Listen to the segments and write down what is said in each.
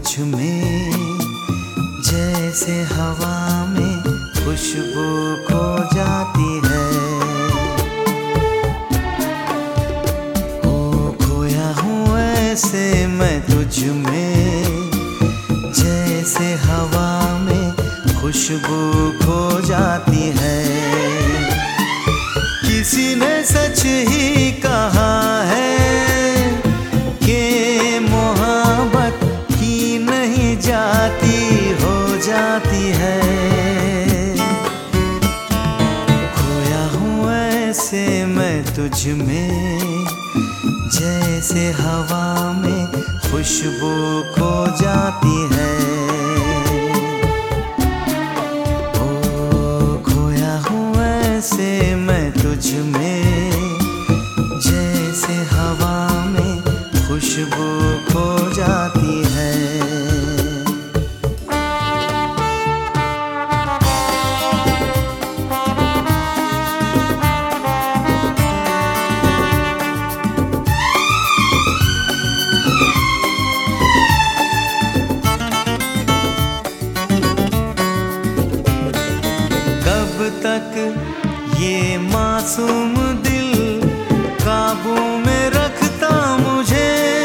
तुझ में, जैसे हवा में खुशबू खो जाती है। ओ खोया हूँ ऐसे मैं तुझ में, जैसे हवा में खुशबू खो जाती है। किसी ने सच ही कहा है कि मोहब्बत की नहीं जाती, हो जाती है। खोया हूँ ऐसे मैं तुझ में, जैसे हवा में खुशबू खो जाती है। ऐसे मैं तुझ में, जैसे हवा में खुशबू खो जाती है। कब तक ये मासूम दिल काबू में रखता मुझे,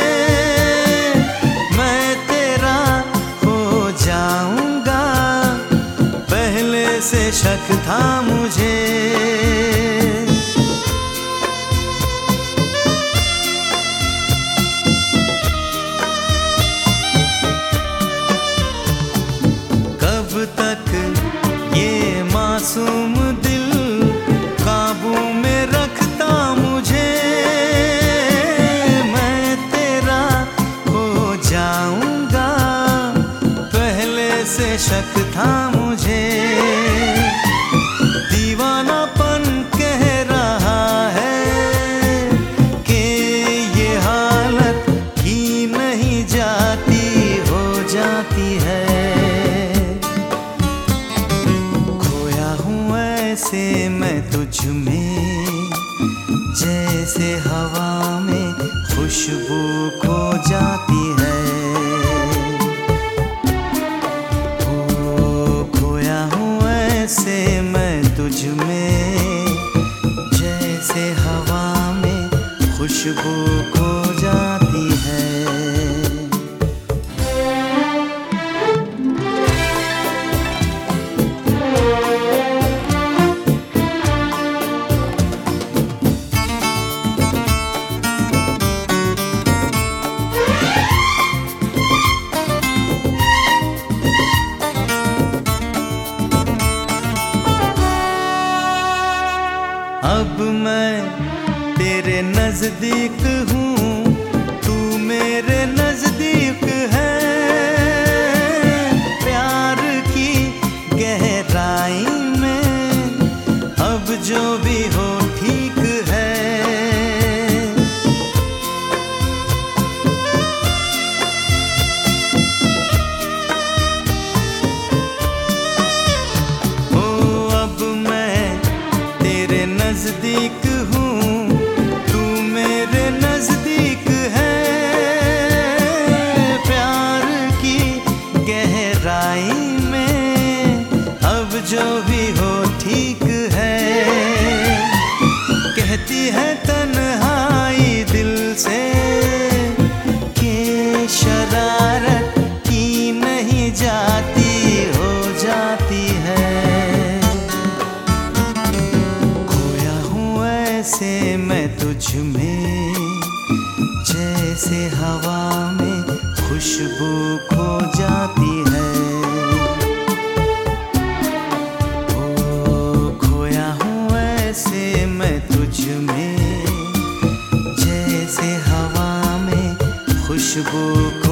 मैं तेरा हो जाऊंगा, पहले से शक था मुझे। कब तक ये मासूम काबू में रखता मुझे, मैं तेरा हो जाऊंगा, पहले से शक था मुझे। दीवानापन कह रहा है कि ये हालत ही नहीं जाती, हो जाती है। खोया हूँ ऐसे मैं तुझ में, जैसे हवा में खुशबू खो जाती है। ओ खोया हूँ ऐसे मैं तुझ में, जैसे हवा में खुशबू खो जाती है। अब मैं तेरे नजदीक हूँ, तू मेरे नजदीक है। प्यार की गहराई में अब जो भी हो ठीक है। ओ अब मैं तेरे नजदीक हूँ, तू मेरे नजदीक है। प्यार की गहराई में अब जो भी हो ठीक है। कहती है तन्हाई दिल से कि शरारत की नहीं जाती, हो जाती है। ऐसे मैं तुझ में, जैसे हवा में खुशबू खो जाती है। ओ खोया हूँ ऐसे मैं तुझ में, जैसे हवा में खुशबू